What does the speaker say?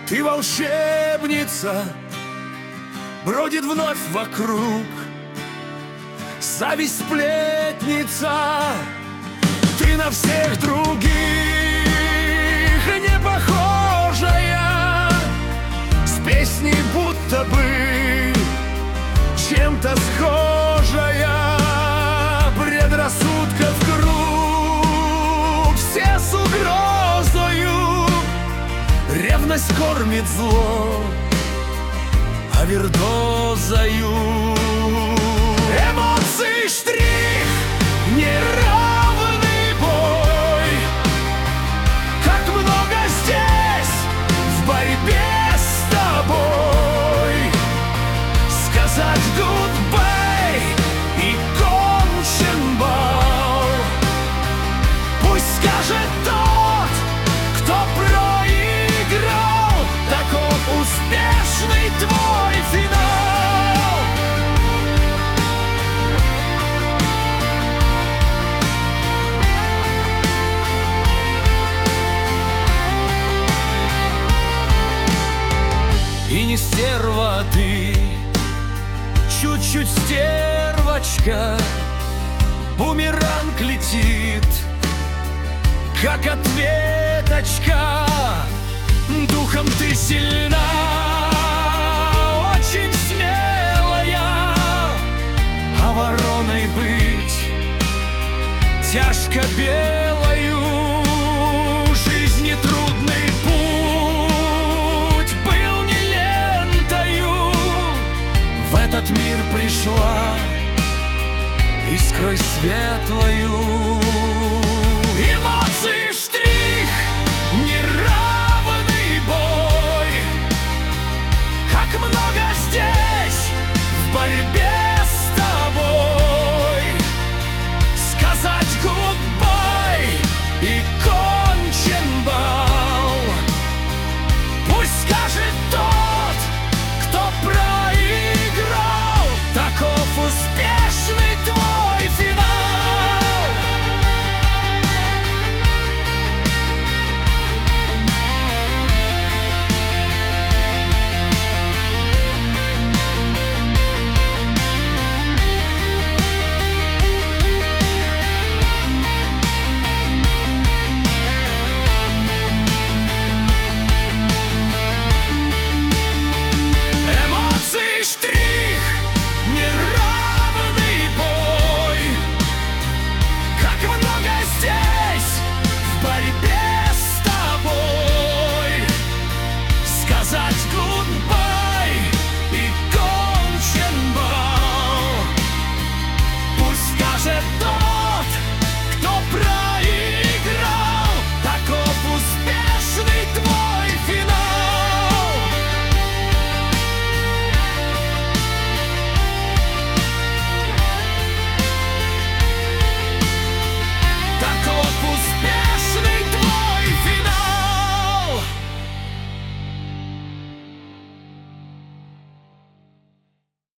Ты волшебница, бродит вновь вокруг. Зависть сплетница, ты на всех других не похожая, с песней будто бы чем-то схожая. Предрассудков круг, все с угрозою. Ревность кормит зло овердозою. Эмоций штрих, неравный бой. Как много здесь в борьбе с тобой. Сказать гудбай и кончен бал. Пусть скажет тот, кто проиграл. Таков успешный твой финал. И не стерва ты, чуть-чуть стервочка. Бумеранг летит, как ответочка. Духом ты сильна, очень смелая. А вороной быть тяжко белою. Жизни трудный путь был не лентою. В этот мир пришла искрой светлою.